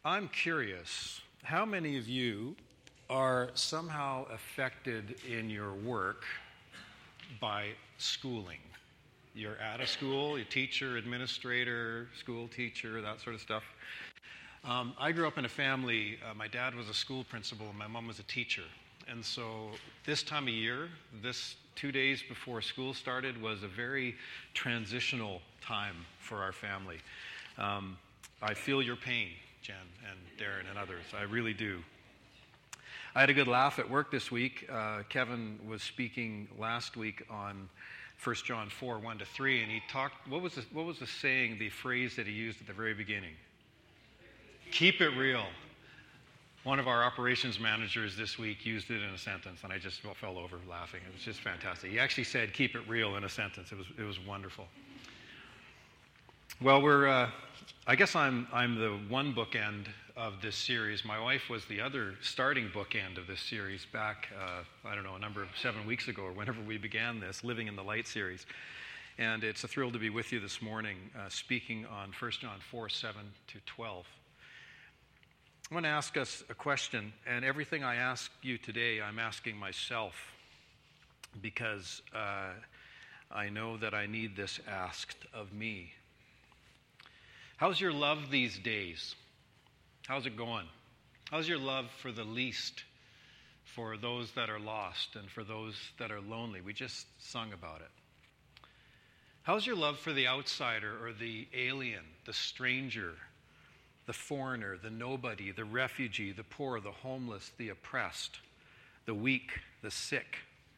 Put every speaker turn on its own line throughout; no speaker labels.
I'm curious, how many of you are somehow affected in your work by schooling? You're at a school, you're teacher, administrator, school teacher, that sort of stuff. I grew up in a family, my dad was a school principal and my mom was a teacher. And so this time of year, this 2 days before school started was a very transitional time for our family. I feel your pain, Jen and Darren and others. I really do. I had a good laugh at work this week. Kevin was speaking last week on 1 John 4, 1-3, and he talked, what was the saying, the phrase that he used at the very beginning? Keep it real. One of our operations managers this week used it in a sentence, and I just fell over laughing. It was just fantastic. He actually said, keep it real in a sentence. It was wonderful. Well, I guess I'm the one bookend of this series. My wife was the other starting bookend of this series back, 7 weeks ago, or whenever we began this, Living in the Light series. And it's a thrill to be with you this morning, speaking on 1 John 4, 7-12. I want to ask us a question, and everything I ask you today, I'm asking myself, because I know that I need this asked of me. How's your love these days? How's it going? How's your love for the least, for those that are lost and for those that are lonely? We just sung about it. How's your love for the outsider or the alien, the stranger, the foreigner, the nobody, the refugee, the poor, the homeless, the oppressed, the weak, the sick?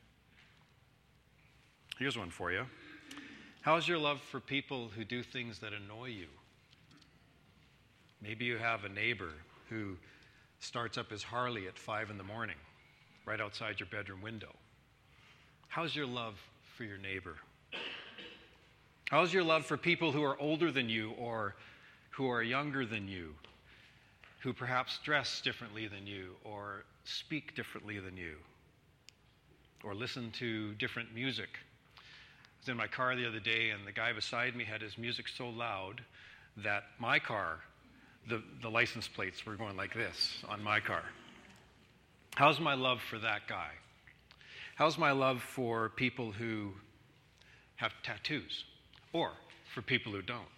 Here's one for you. How's your love for people who do things that annoy you? Maybe you have a neighbor who starts up his Harley at 5 in the morning, right outside your bedroom window. How's your love for your neighbor? How's your love for people who are older than you or who are younger than you, who perhaps dress differently than you or speak differently than you or listen to different music? I was in my car the other day and the guy beside me had his music so loud that my car, the license plates were going like this on my car. How's my love for that guy? How's my love for people who have tattoos or for people who don't?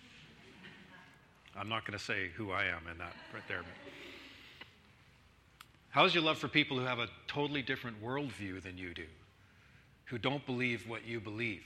I'm not going to say who I am in that right there. How's your love for people who have a totally different worldview than you do, who don't believe what you believe?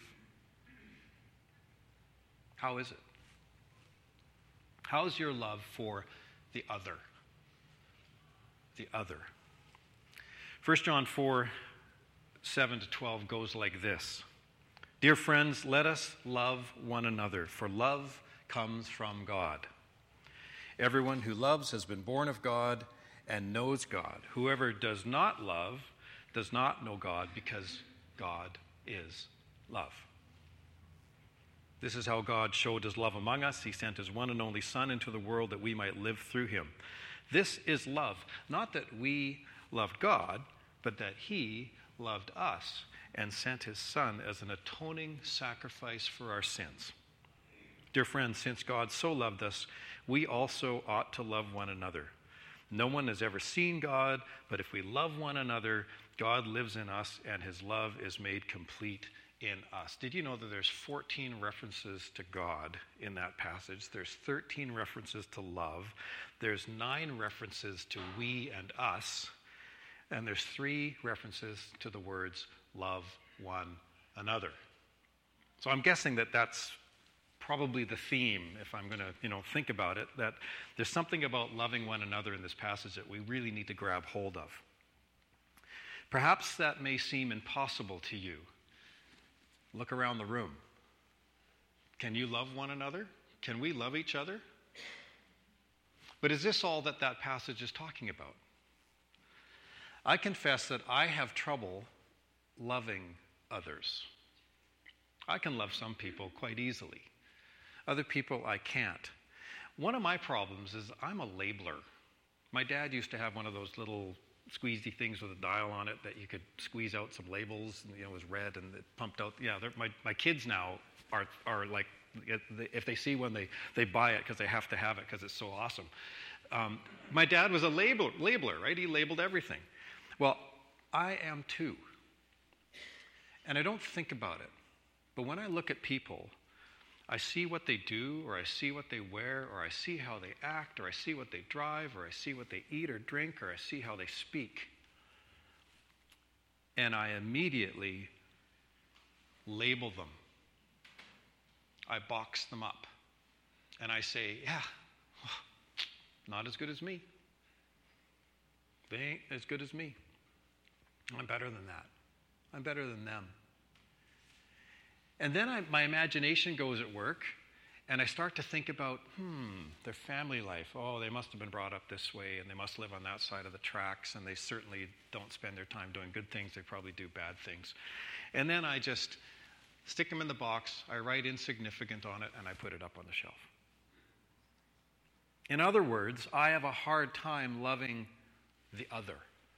How is it? How's your love for the other? The other. 1 John 4, 7-12 goes like this. Dear friends, let us love one another, for love comes from God. Everyone who loves has been born of God and knows God. Whoever does not love does not know God, because God is love. This is how God showed his love among us. He sent his one and only Son into the world that we might live through him. This is love, not that we loved God, but that he loved us and sent his Son as an atoning sacrifice for our sins. Dear friends, since God so loved us, we also ought to love one another. No one has ever seen God, but if we love one another, God lives in us and his love is made complete in us. Did you know that there's 14 references to God in that passage? There's 13 references to love. There's 9 references to we and us. And there's 3 references to the words love one another. So I'm guessing that that's probably the theme, if I'm going to, think about it, that there's something about loving one another in this passage that we really need to grab hold of. Perhaps that may seem impossible to you. Look around the room. Can you love one another? Can we love each other? But is this all that passage is talking about? I confess that I have trouble loving others. I can love some people quite easily. Other people I can't. One of my problems is I'm a labeler. My dad used to have one of those little squeezy things with a dial on it that you could squeeze out some labels, and it was red and it pumped out. Yeah, my kids now are like, if they see one, they buy it because they have to have it because it's so awesome. My dad was a labeler, right? He labeled everything. Well, I am too. And I don't think about it. But when I look at people, I see what they do, or I see what they wear, or I see how they act, or I see what they drive, or I see what they eat or drink, or I see how they speak. And I immediately label them. I box them up. And I say, yeah, not as good as me. They ain't as good as me. I'm better than that. I'm better than them. And then my imagination goes at work, and I start to think about, their family life. Oh, they must have been brought up this way, and they must live on that side of the tracks, and they certainly don't spend their time doing good things. They probably do bad things. And then I just stick them in the box, I write insignificant on it, and I put it up on the shelf. In other words, I have a hard time loving the other.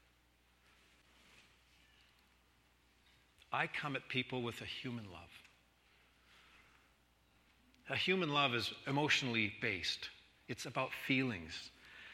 I come at people with a human love. A human love is emotionally based. It's about feelings.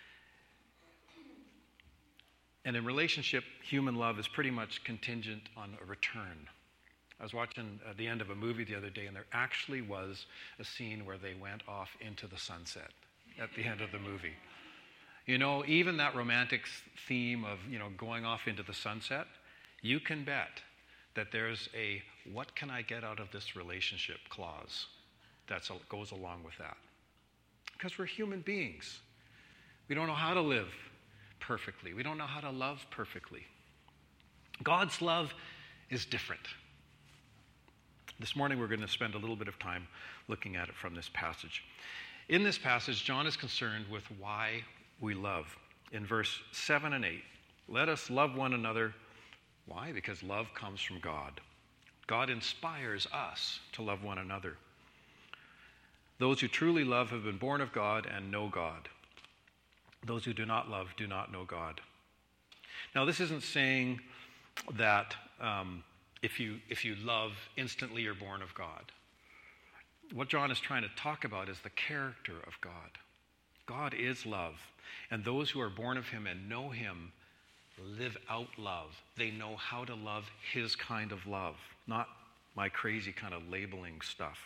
And in relationship, human love is pretty much contingent on a return. I was watching the end of a movie the other day, and there actually was a scene where they went off into the sunset at the end of the movie. You know, even that romantic theme of, going off into the sunset, you can bet that there's a what can I get out of this relationship clause that goes along with that. Because we're human beings. We don't know how to live perfectly. We don't know how to love perfectly. God's love is different. This morning we're going to spend a little bit of time looking at it from this passage. In this passage, John is concerned with why we love. In verse 7 and 8, let us love one another. Why? Because love comes from God. God inspires us to love one another. Those who truly love have been born of God and know God. Those who do not love do not know God. Now, this isn't saying that if you love, instantly you're born of God. What John is trying to talk about is the character of God. God is love, and those who are born of him and know him live out love. They know how to love his kind of love, not my crazy kind of labeling stuff.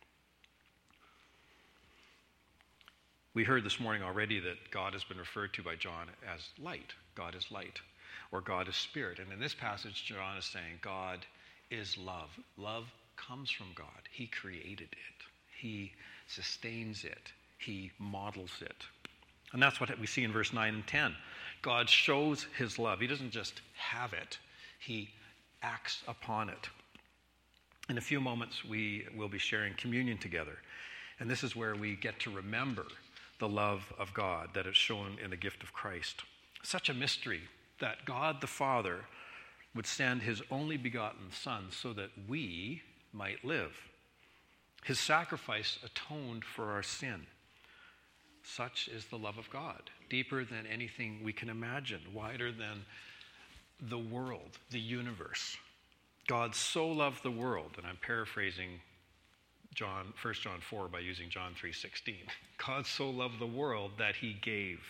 We heard this morning already that God has been referred to by John as light. God is light, or God is spirit. And in this passage, John is saying God is love. Love comes from God. He created it. He sustains it. He models it. And that's what we see in verse 9 and 10. God shows his love. He doesn't just have it. He acts upon it. In a few moments, we will be sharing communion together. And this is where we get to remember the love of God that is shown in the gift of Christ. Such a mystery that God the Father would send his only begotten Son so that we might live. His sacrifice atoned for our sin. Such is the love of God, deeper than anything we can imagine, wider than the world, the universe. God so loved the world, and I'm paraphrasing 1 John 4 by using John 3:16. God so loved the world that he gave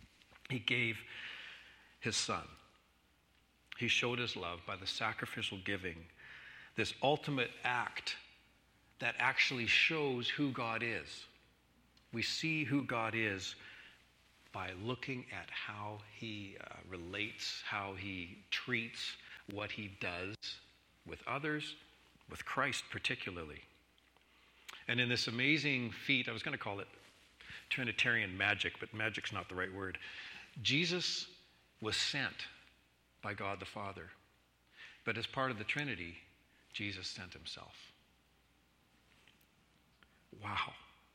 his Son. He showed his love by the sacrificial giving, this ultimate act that actually shows who God is. We see who God is by looking at how he relates, how he treats, what he does with others, with Christ particularly. And in this amazing feat, I was going to call it Trinitarian magic, but magic's not the right word. Jesus was sent by God the Father. But as part of the Trinity, Jesus sent himself. Wow.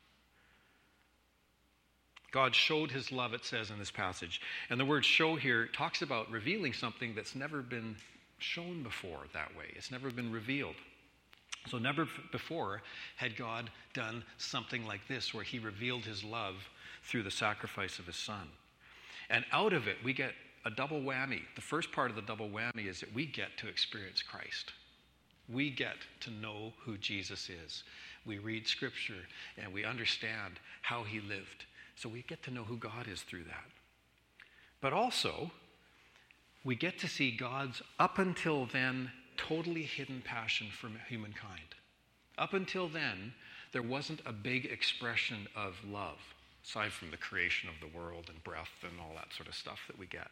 God showed his love, it says in this passage. And the word show here talks about revealing something that's never been shown before that way. It's never been revealed. So never before had God done something like this where he revealed his love through the sacrifice of his Son. And out of it, we get a double whammy. The first part of the double whammy is that we get to experience Christ. We get to know who Jesus is. We read Scripture and we understand how he lived So we get to know who God is through that. But also, we get to see God's, up until then, totally hidden passion for humankind. Up until then, there wasn't a big expression of love, aside from the creation of the world and breath and all that sort of stuff that we get.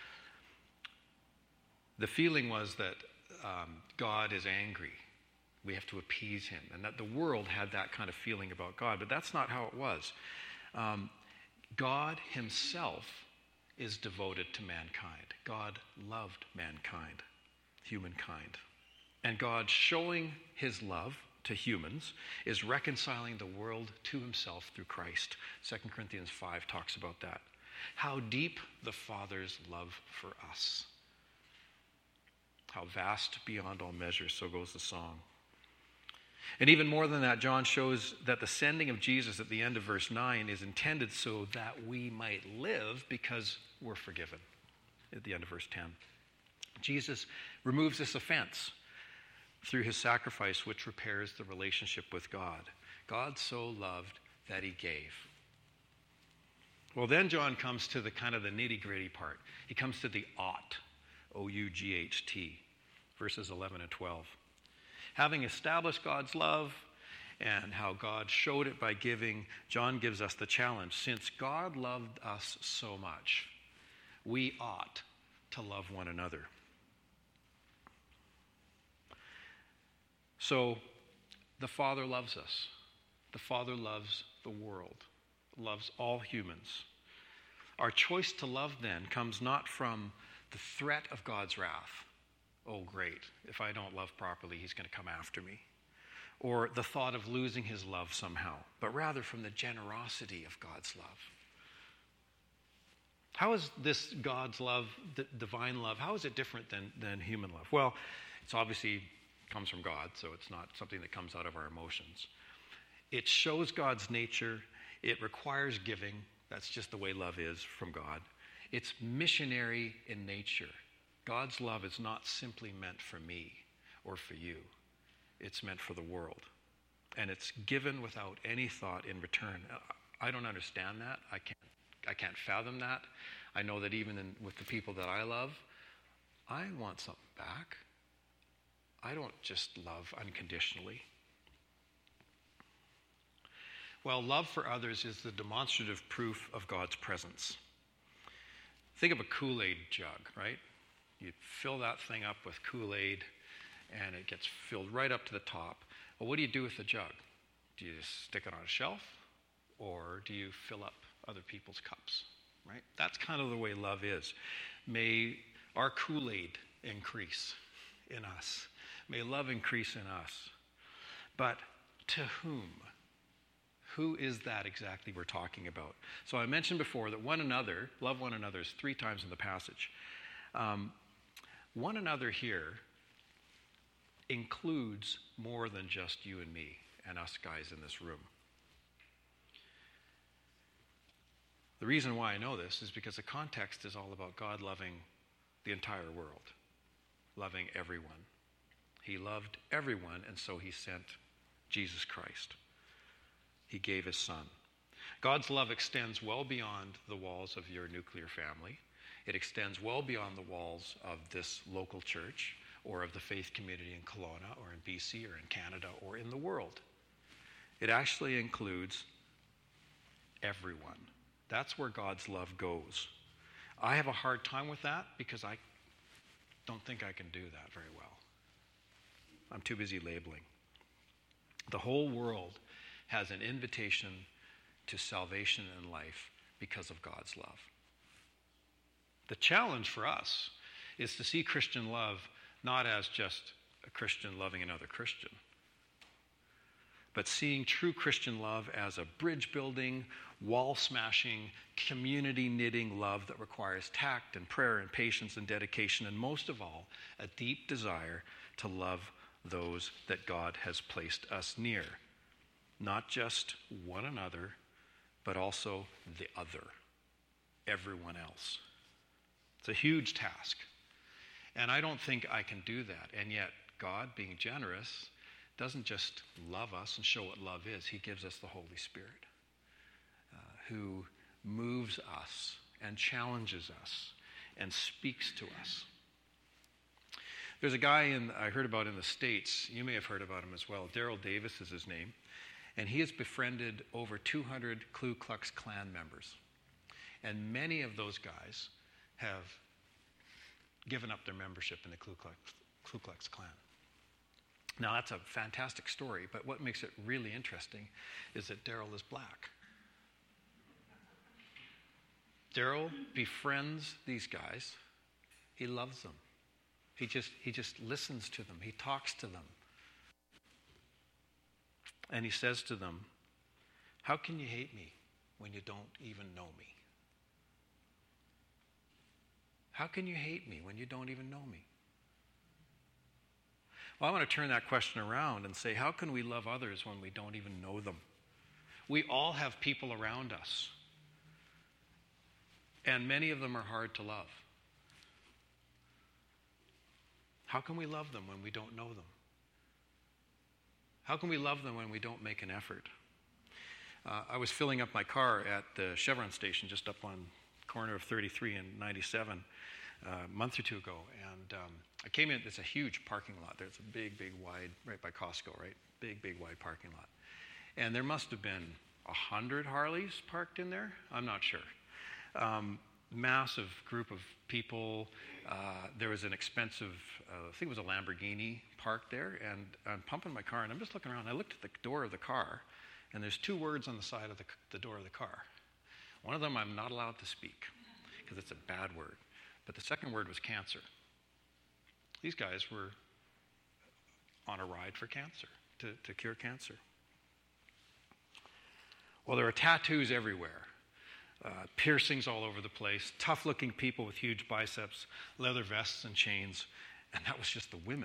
The feeling was that God is angry. We have to appease him. And that the world had that kind of feeling about God. But that's not how it was. God himself is devoted to mankind. God loved mankind, humankind. And God showing his love to humans is reconciling the world to himself through Christ. 2 Corinthians 5 talks about that. How deep the Father's love for us. How vast beyond all measure, so goes the song. And even more than that, John shows that the sending of Jesus at the end of verse 9 is intended so that we might live because we're forgiven at the end of verse 10. Jesus removes this offense through his sacrifice, which repairs the relationship with God. God so loved that he gave. Well, then John comes to the kind of the nitty-gritty part. He comes to the ought, O-U-G-H-T, verses 11 and 12. Having established God's love and how God showed it by giving, John gives us the challenge. Since God loved us so much, we ought to love one another. So, the Father loves us. The Father loves the world, loves all humans. Our choice to love, then, comes not from the threat of God's wrath. Oh, great, if I don't love properly, he's going to come after me. Or the thought of losing his love somehow, but rather from the generosity of God's love. How is this God's love, divine love, how is it different than human love? Well, it's obviously comes from God, so it's not something that comes out of our emotions. It shows God's nature. It requires giving. That's just the way love is from God. It's missionary in nature. God's love is not simply meant for me or for you. It's meant for the world. And it's given without any thought in return. I don't understand that. I can't fathom that. I know that even with the people that I love, I want something back. I don't just love unconditionally. Well, love for others is the demonstrative proof of God's presence. Think of a Kool-Aid jug, right? You fill that thing up with Kool-Aid, and it gets filled right up to the top. Well, what do you do with the jug? Do you just stick it on a shelf, or do you fill up other people's cups, right? That's kind of the way love is. May our Kool-Aid increase in us. May love increase in us. But to whom? Who is that exactly we're talking about? So I mentioned before that one another, love one another, is 3 times in the passage. One another here includes more than just you and me and us guys in this room. The reason why I know this is because the context is all about God loving the entire world, loving everyone. He loved everyone, and so he sent Jesus Christ. He gave his son. God's love extends well beyond the walls of your nuclear family. It extends well beyond the walls of this local church or of the faith community in Kelowna or in BC or in Canada or in the world. It actually includes everyone. That's where God's love goes. I have a hard time with that because I don't think I can do that very well. I'm too busy labeling. The whole world has an invitation to salvation and life because of God's love. The challenge for us is to see Christian love not as just a Christian loving another Christian, but seeing true Christian love as a bridge-building, wall-smashing, community-knitting love that requires tact and prayer and patience and dedication, and most of all, a deep desire to love those that God has placed us near. Not just one another, but also the other, everyone else. It's a huge task. And I don't think I can do that. And yet, God, being generous, doesn't just love us and show what love is. He gives us the Holy Spirit, who moves us and challenges us and speaks to us. There's a guy I heard about in the States, you may have heard about him as well, Daryl Davis is his name, and he has befriended over 200 Ku Klux Klan members. And many of those guys have given up their membership in the Ku Klux Klan. Now, that's a fantastic story, but what makes it really interesting is that Daryl is black. Daryl befriends these guys. He loves them. He just listens to them. He talks to them. And he says to them, "How can you hate me when you don't even know me? How can you hate me when you don't even know me?" Well, I want to turn that question around and say, how can we love others when we don't even know them? We all have people around us, and many of them are hard to love. How can we love them when we don't know them? How can we love them when we don't make an effort? I was filling up my car at the Chevron station just up on the corner of 33 and 97 a month or two ago, and I came in. It's a huge parking lot. There's a big, wide, right by Costco, right? Big, wide parking lot. And there must have been 100 Harleys parked in there. I'm not sure. Massive group of people. There was an expensive, I think it was a Lamborghini parked there, and I'm pumping my car, and I'm just looking around. I looked at the door of the car, and there's 2 words on the side of the door of the car. One of them I'm not allowed to speak, because it's a bad word. But the second word was cancer. These guys were on a ride for cancer, to cure cancer. Well, there are tattoos everywhere. Piercings all over the place, tough-looking people with huge biceps, leather vests and chains, and that was just the women.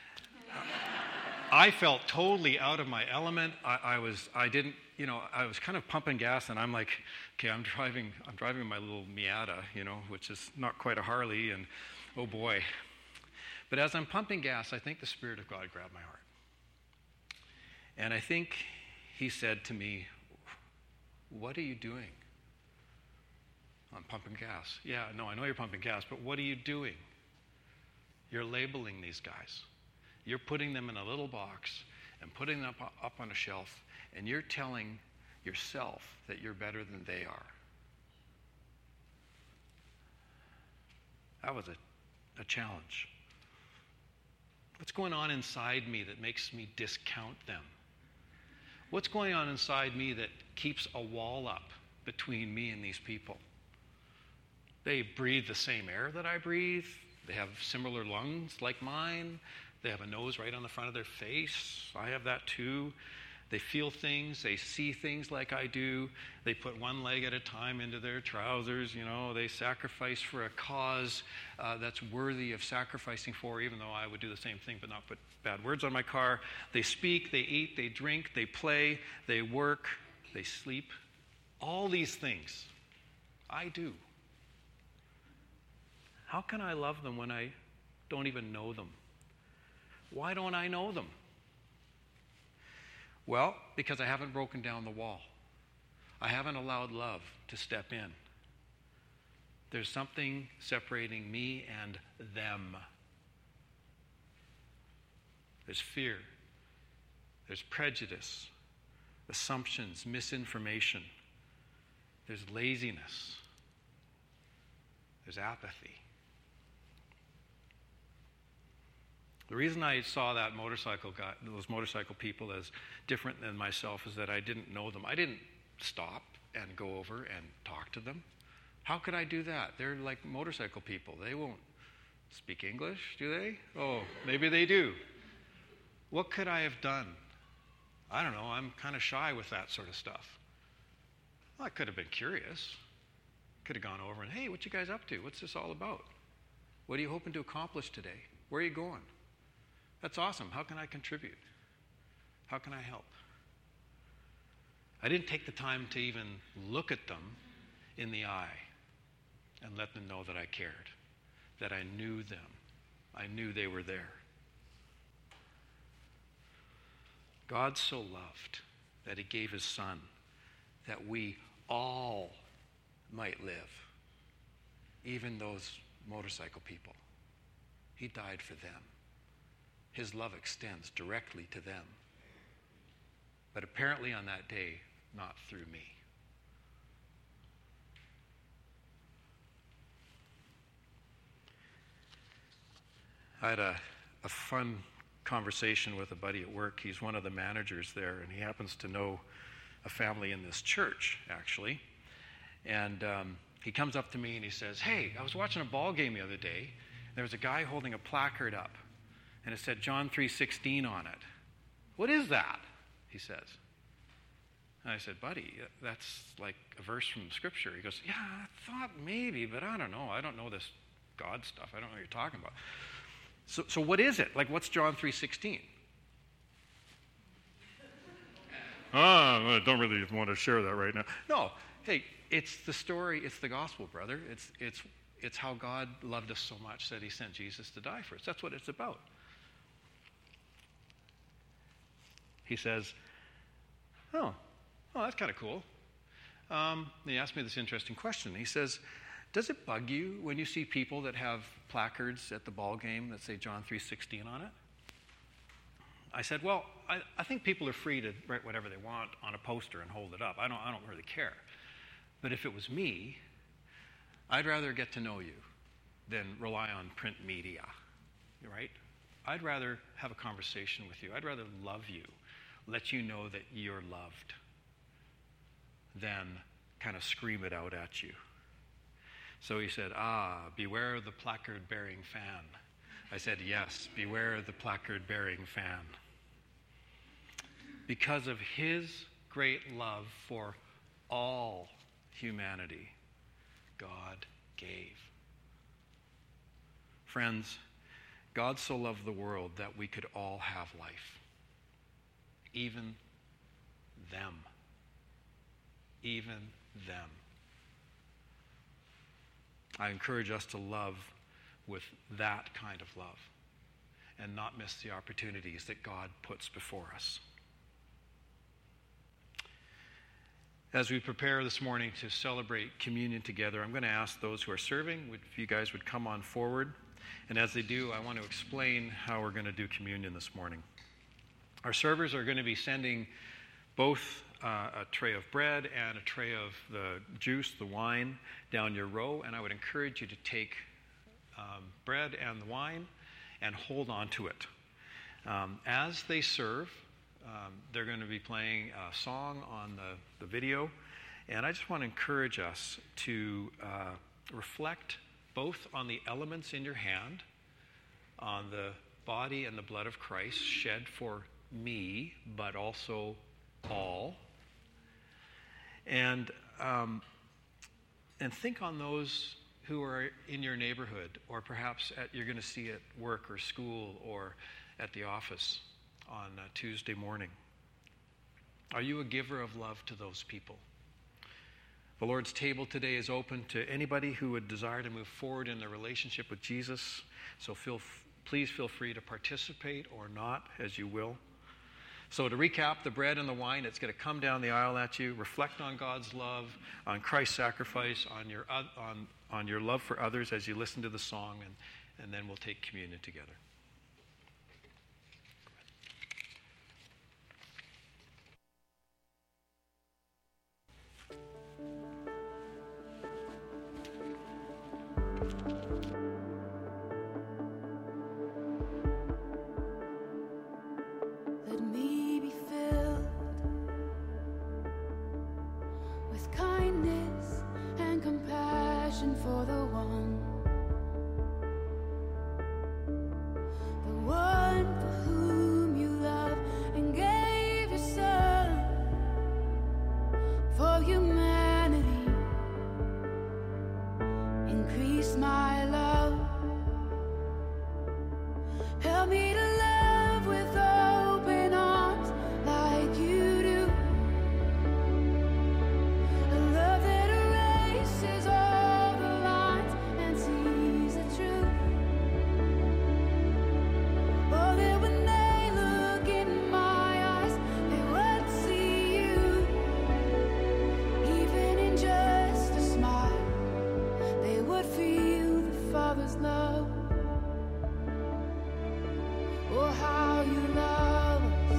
I felt totally out of my element. I was kind of pumping gas, and I'm like, okay, I'm driving my little Miata, which is not quite a Harley, and oh boy. But as I'm pumping gas, I think the Spirit of God grabbed my heart. And I think he said to me, "What are you doing?" "I'm pumping gas." "Yeah, no, I know you're pumping gas, but what are you doing? You're labeling these guys. You're putting them in a little box and putting them up on a shelf, and you're telling yourself that you're better than they are." That was a challenge. What's going on inside me that makes me discount them? What's going on inside me that keeps a wall up between me and these people? They breathe the same air that I breathe. They have similar lungs like mine. They have a nose right on the front of their face. I have that too. They feel things. They see things like I do. They put one leg at a time into their trousers. They sacrifice for a cause that's worthy of sacrificing for, even though I would do the same thing but not put bad words on my car. They speak, they eat, they drink, they play, they work, they sleep. All these things I do. How can I love them when I don't even know them? Why don't I know them? Well, because I haven't broken down the wall. I haven't allowed love to step in. There's something separating me and them. There's fear. There's prejudice, assumptions, misinformation. There's laziness. There's apathy. The reason I saw that those motorcycle people as different than myself is that I didn't know them. I didn't stop and go over and talk to them. How could I do that? They're like motorcycle people. They won't speak English, do they? Oh, maybe they do. What could I have done? I don't know. I'm kind of shy with that sort of stuff. Well, I could have been curious. Could have gone over and, "Hey, what you guys up to? What's this all about? What are you hoping to accomplish today? Where are you going? That's awesome. How can I contribute? How can I help?" I didn't take the time to even look at them in the eye and let them know that I cared, that I knew them. I knew they were there. God so loved that he gave his Son, that we all might live. Even those motorcycle people. He died for them. His love extends directly to them. But apparently on that day, not through me. I had a fun conversation with a buddy at work. He's one of the managers there, and he happens to know a family in this church, actually. And he comes up to me and he says, "Hey, I was watching a ball game the other day. There was a guy holding a placard up, and it said John 3:16 on it. What is that?" he says. And I said, "Buddy, that's like a verse from Scripture." He goes, "Yeah, I thought maybe, but I don't know. I don't know this God stuff. I don't know what you're talking about." So what is it? Like, what's John 3:16?
I don't really want to share that right now.
No. Hey, it's the story. It's the gospel, brother. It's how God loved us so much that he sent Jesus to die for us. That's what it's about. He says, oh, that's kind of cool. He asked me this interesting question. He says, "Does it bug you when you see people that have placards at the ball game that say John 3:16 on it?" I said, "Well, I think people are free to write whatever they want on a poster and hold it up. I don't really care. But if it was me, I'd rather get to know you than rely on print media, right? I'd rather have a conversation with you. I'd rather love you, let you know that you're loved, than kind of scream it out at you." So he said, "Beware of the placard-bearing fan." I said, "Yes, beware of the placard-bearing fan." Because of his great love for all humanity, God gave. Friends, God so loved the world that we could all have life. Even them. Even them. I encourage us to love with that kind of love and not miss the opportunities that God puts before us. As we prepare this morning to celebrate communion together, I'm going to ask those who are serving if you guys would come on forward. And as they do, I want to explain how we're going to do communion this morning. Our servers are going to be sending both a tray of bread and a tray of the juice, the wine, down your row. And I would encourage you to take bread and the wine and hold on to it. As they serve, they're going to be playing a song on the video. And I just want to encourage us to reflect both on the elements in your hand, on the body and the blood of Christ shed for me, but also all. And think on those who are in your neighborhood, or perhaps you're going to see at work or school or at the office on Tuesday morning. Are you a giver of love to those people? The Lord's table today is open to anybody who would desire to move forward in their relationship with Jesus. So please feel free to participate or not, as you will. So to recap, the bread and the wine, it's going to come down the aisle at you. Reflect on God's love, on Christ's sacrifice, on your love for others as you listen to the song, and then we'll take communion together.
For the one for whom you love and gave your son for humanity. Increase my love. Help me to love with open arms like you do. A love that erases all the lines and sees the truth. Oh, that when they look in my eyes, they would see you, even in just a smile. Father's love. Oh, how you love us.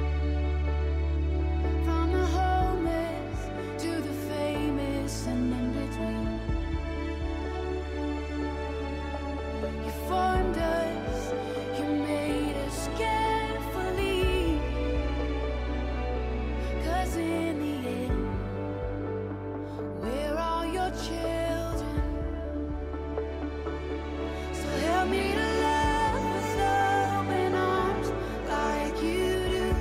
From the homeless to the famous and in between. You formed us, you made us carefully. 'Cause in the end, we're all your children. So help me to love with open arms like you do.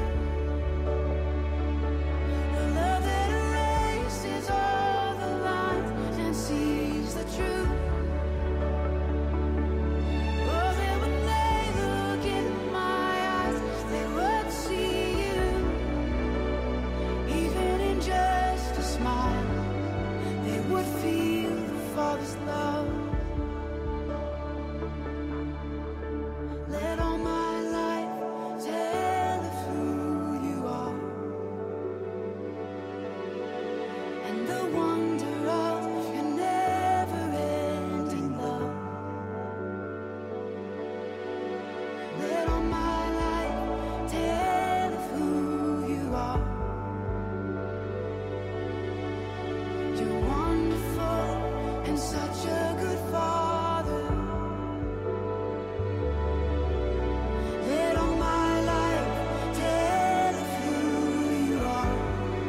The love that erases all the lines and sees the truth. Oh, that when they look in my eyes, they would see you. Even in just a smile, they would feel the Father's love. Let all my life tell of who you are and the wonder of your never-ending love. Let all my life tell of who you are. You're wonderful and such a good Father. Let all my life tell of who you are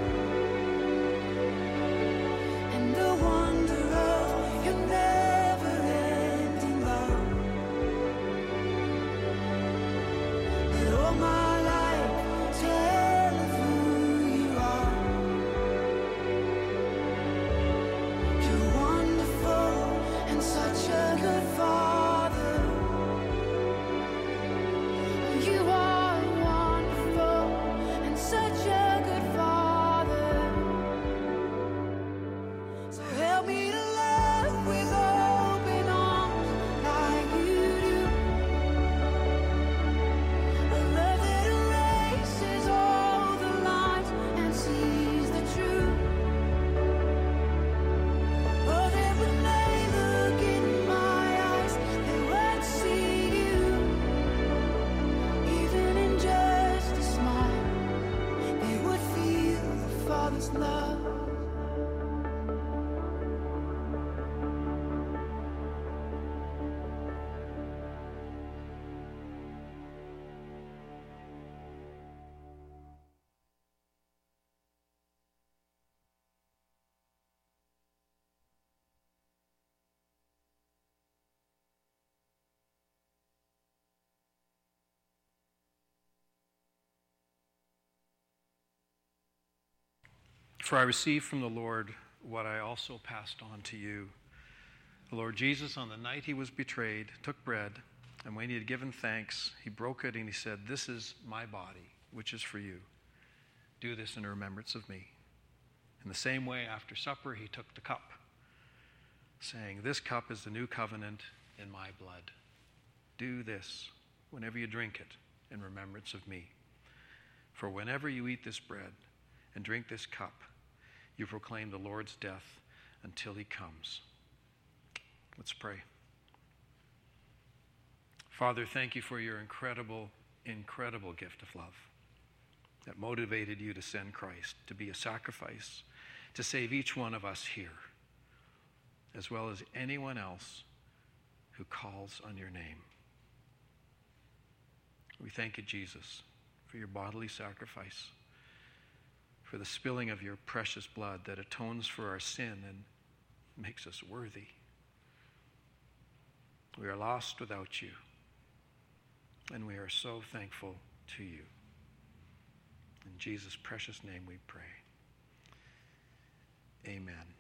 and the wonder of your never-ending love. Let all my life tell of who you are. You're wonderful and such a good Father. You are wonderful and such a good Father. So help me to love with open arms like you do. A love that erases all the lines and sees the truth. Oh, that when they look in my eyes, they would see you. Even in just a smile, they would feel the Father's love.
For I received from the Lord what I also passed on to you. The Lord Jesus, on the night he was betrayed, took bread, and when he had given thanks, he broke it and he said, "This is my body, which is for you. Do this in remembrance of me." In the same way, after supper, he took the cup, saying, "This cup is the new covenant in my blood. Do this whenever you drink it in remembrance of me. For whenever you eat this bread and drink this cup, you proclaim the Lord's death until he comes." Let's pray. Father, thank you for your incredible, incredible gift of love that motivated you to send Christ to be a sacrifice, to save each one of us here, as well as anyone else who calls on your name. We thank you, Jesus, for your bodily sacrifice, for the spilling of your precious blood that atones for our sin and makes us worthy. We are lost without you, and we are so thankful to you. In Jesus' precious name we pray. Amen.